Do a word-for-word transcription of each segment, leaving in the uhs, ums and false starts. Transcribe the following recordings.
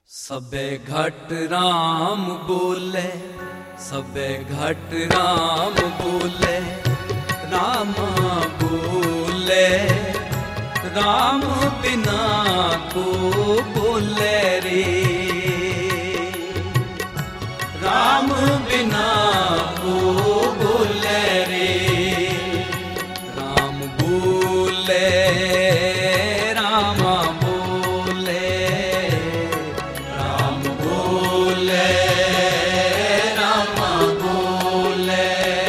सबे घट राम बोले, सबे घट राम बोले, राम बोले, राम बिना को बोले रे, राम बिना को बोले रे, राम बोले, राम बोले, राम बोले, राम बोले।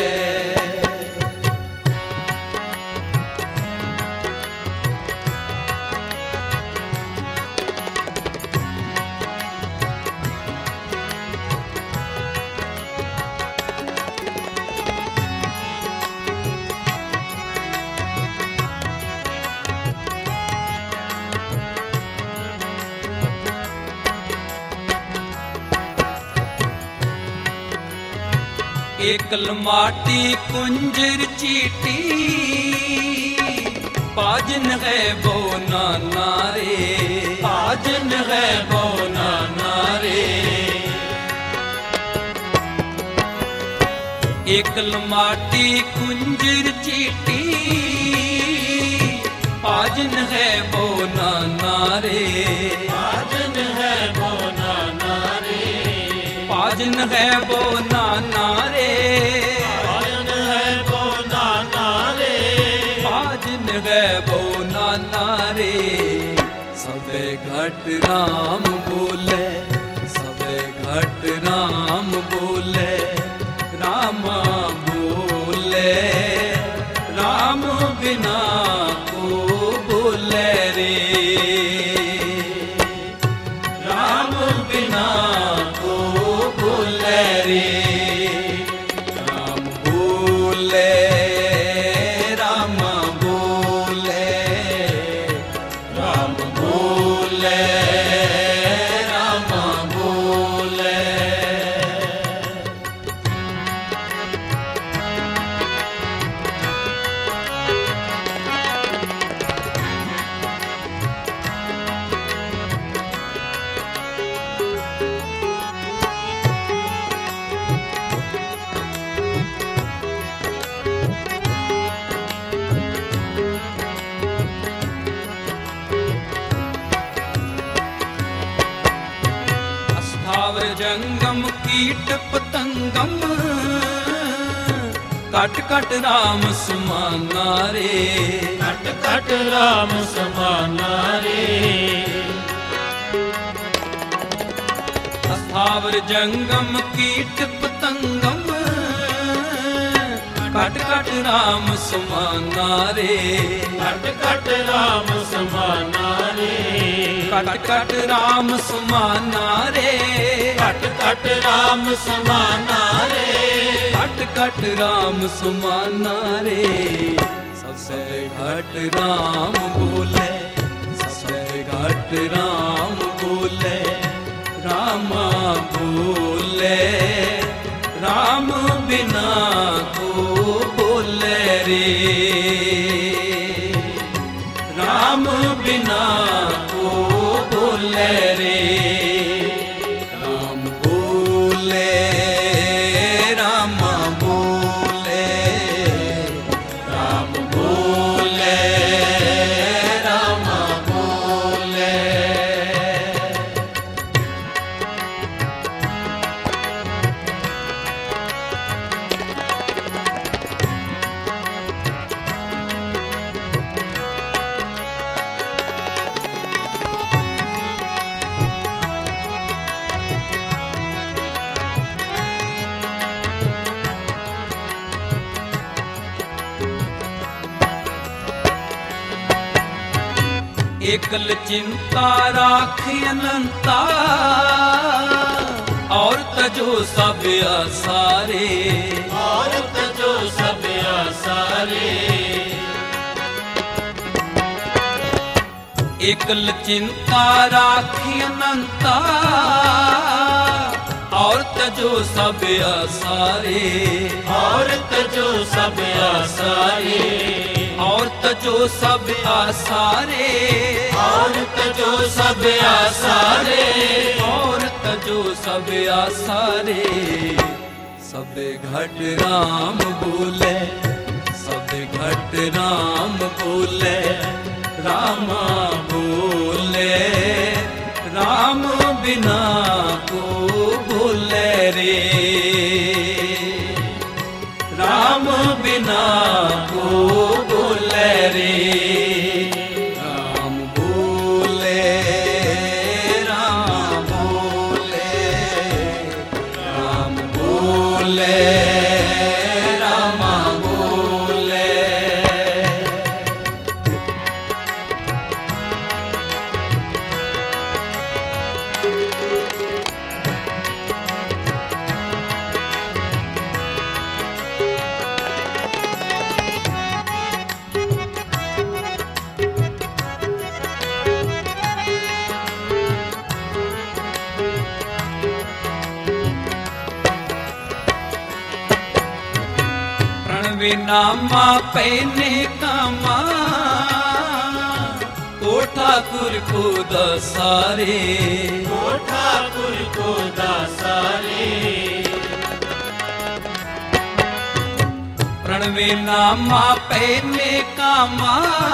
एकल माटी कुंजर चीटी, पाजन है वो नाना रे, पाजन है वो नाना रे। एकल माटी कुंजर चीटी, पाजन है वो नाना रे, पाजन है वो नाना रे, पाजन है वो नाना रे, पाजन है वो नाना रे, पाजन है वो नाना रे। सबे घट राम बोले, सबे घट राम बोले, राम बोले, राम बिना को बोले रे, राम बिना को बोले रे, राम बोले, राम बोले, राम बोले, राम बोले। स्थावर जंगम कीट पतंगम, कट कट राम समाना रे, कट कट राम समाना रे। स्थावर जंगम कीट पतंगम, कट कट राम समाना रे, कट कट राम समाना रे, कट कट राम समाना रे, कट कट राम समाना रे, कट कट राम समाना रे। सबसे घट राम बोले, सबसे घट राम बोले, राम बोले, राम बिना को बोले रे, राम बिना को बोले रे, राम बोले, राम बोले, राम बोले, राम बोले। एकल चिंता राख अनंता, और तजो सब आसारे, और तजो सब आसारे। एकल चिंता राख अनंता, और तजो सब आसारे, और तजो सब आसारे, और तजो सब आसारे, और तजो सब आसारे, सब आसारे, सब घट राम बोले, सब घट राम बोले, रामा बोले, राम बिना को बोले रे, राम बिना को बोले रे, राम बोले, राम बोले, राम बोले, रामा बोले। नामा पहने कामा ओ ठाकुर को दसारे, ओ ठाकुर को दसारे, प्रणवे नामा पहने कामा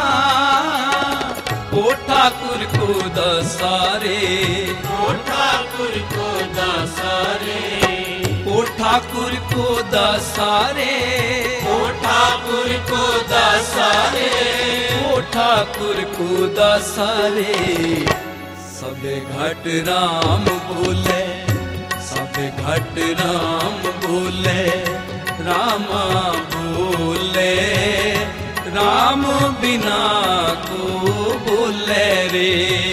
ओ ठाकुर को दसारे, ओ ठाकुर को दसारे, ओ ठाकुर को दसारे, ओ ठाकुर को दसारे, ओ ठाकुर को दसारे, सबे घट राम बोले, सबे घट राम बोले, रामा बोले, राम बिना को बोले रे,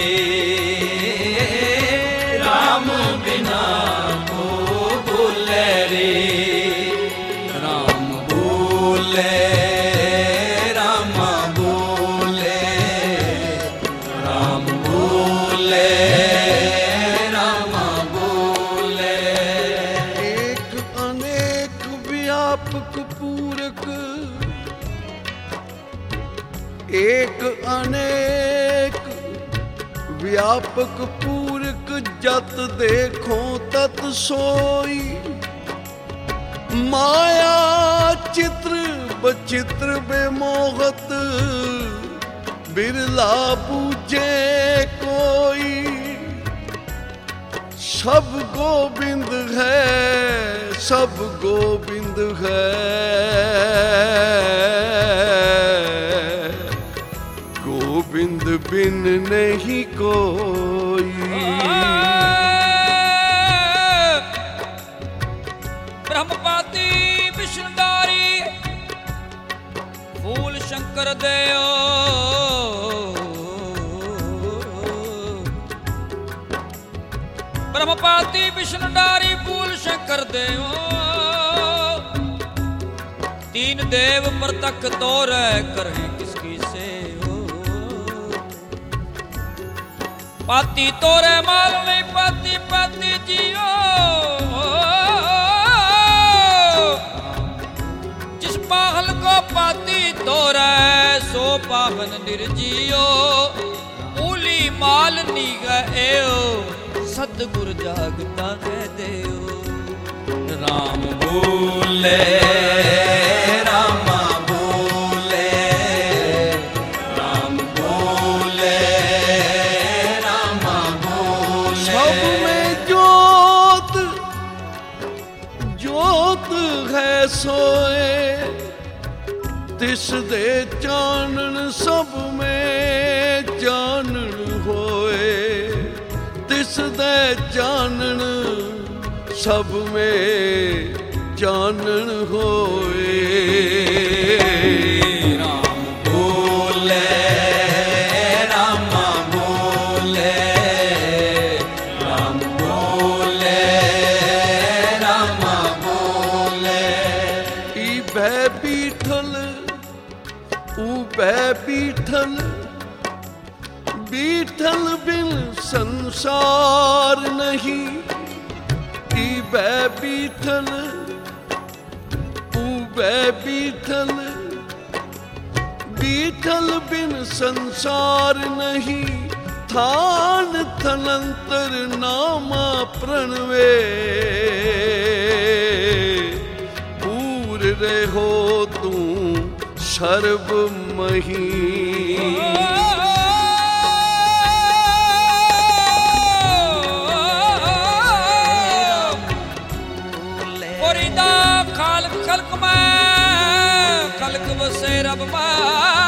राम बिना को बोले रे, राम बोले, रामा बोले, राम बोले, रामा बोले। एक अनेक व्यापक पूरक, एक अनेक व्यापक पूरक, जत देखो तत सोई, माया चित्र बचित्र बेमोहत, बिरला पूजे कोई, सब गोविंद है, सब गोविंद है, गोविंद बिन नहीं कोई। ब्रह्मपाती विष्णुधारी फूल शंकर देओ, ब्रह्मपाती विष्णुधारी फूल शंकर देओ, तीन देव प्रतख तोर करें किसकी से हो, पाती तोरे माल नहीं पाती पाती जियो, जिस पागल को पाती तोरे सो पागल निर्जियो, ऊली माल नी गएओ, सतगुर जागता कह देओ, राम बोले, रामा बोले, राम बोले, रामा बोले। सब में ज्योत ज्योत है सोए, तिस दे चानन सब में चानन होए, तिस दे चानन सब में चानन होए, राम बोले, रामा बोले, राम बोले, रामा बोले। ई भै बीठल ऊ भै बीठल, बीठल बिन संसार नहीं, बै बीठल ऊबे बीठल, बीठल बिन संसार नहीं, ਥਾਨ ਥਨੰਤਰ ਨਾਮਾ ਪ੍ਰਣਵੇ ਪੂਰ ਰਹੋ ਤੂੰ ਸਰਬ ਮਹੀ ਫਰੀਦਾ ਖਾਲਕ ਖਲਕ ਮੈਂ ਖਲਕ ਵਸੇ ਰੱਬ ਮੈਂ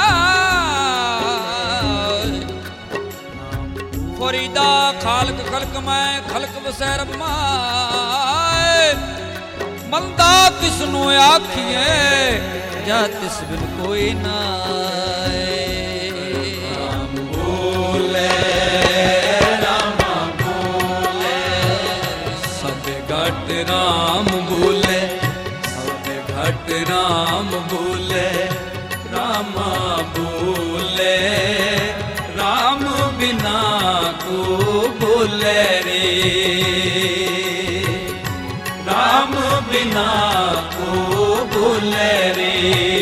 ਫਰੀਦਾ ਖਾਲਕ ਖਲਕ ਮੈਂ ਖਲਕ ਵਸੈ ਰੱਬ ਮਾਏ ਮੰਦਾ ਕਿਸ ਨੂੰ ਆਖੀਏ ਜਾਂ ਤਿਸ ਬਿਨ ਕੋਈ ਨਾਏ ਰਾਮ ਬੋਲੇ ਰਾਮ ਬੋਲੇ ਸਭੇ ਘਟ ਰਾਮ ਬੋਲੇ ਸਭੇ ਘਟ ਰਾਮ ਬੋਲੇ ਰਾਮਾ ਬੋਲੇ ਰਾਮ ਬਿਨਾ ਕੋ ਬੋਲੇ ਰੇ ਰਾਮ ਬਿਨਾ ਕੋ ਬੋਲੇ ਰੇ